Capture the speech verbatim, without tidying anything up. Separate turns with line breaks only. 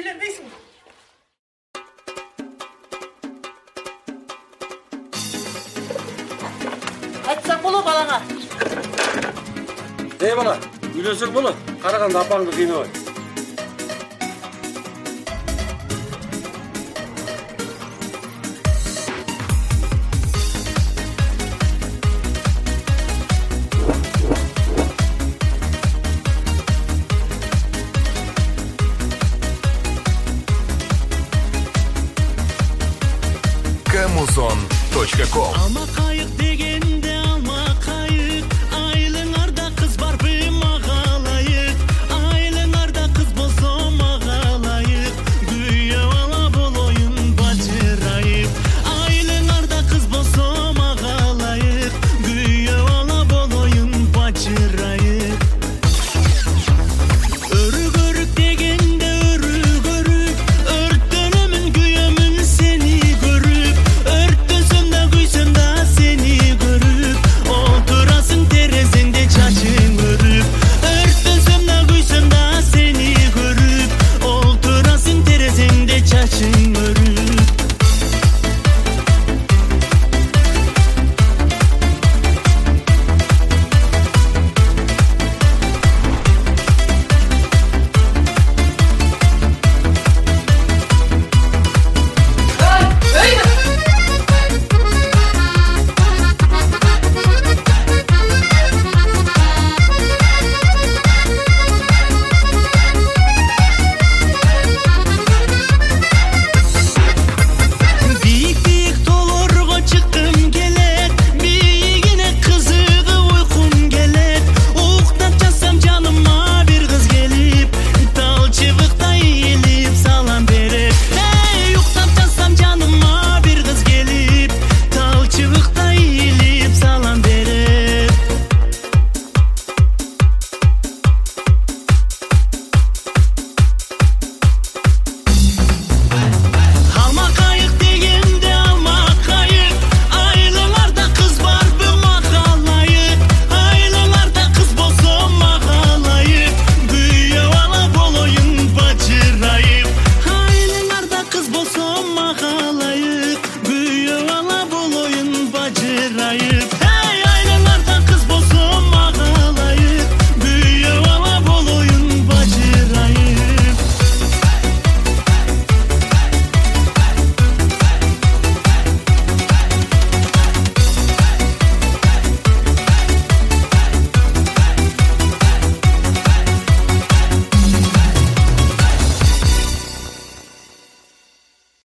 Eğlenmeysin. Айтсаң болу балаңа.
Ей бала, үйлесек болу. Қарағанда апаңды қиынабай.
камузон точка ком.
Алма қайық дегенде алма қайық, айлыңарда қыз бар бі мағалайық, айлыңарда қыз болса мағалайық, гүйе ала бол ойын бачырайық, айлыңарда қыз болса мағалайық, гүйе ала бол ойын бачырайық. Өрік өрік дегенде өрік өрік, өрттенемін күйемін сені көріп, өрттесемді күйсемді сені көріп, отырасың терезеңде чачың өріп, өрттесемді күйсемді сені көріп, отырасың терезеңде чачың өріп. Биік биік толорға шыққым келет, биігіне қызығы ойқым келет, уықтап жазсам жаныма бір қыз келіп, тал шыбықта иіліп салам берет. Ей, уықтап жазсам жаныма бір қыз келіп, тал шыбықта иіліп салам берет. Алма қайық дегенде алма қайық, айлыңарда қыз бар бі мағалайық, айлыңарда қыз болса мағалайық, гүйе ала бол ойын бачырайық, айлыңарда қыз болса мағалайық, гүйе ала бол ойын бачырайық.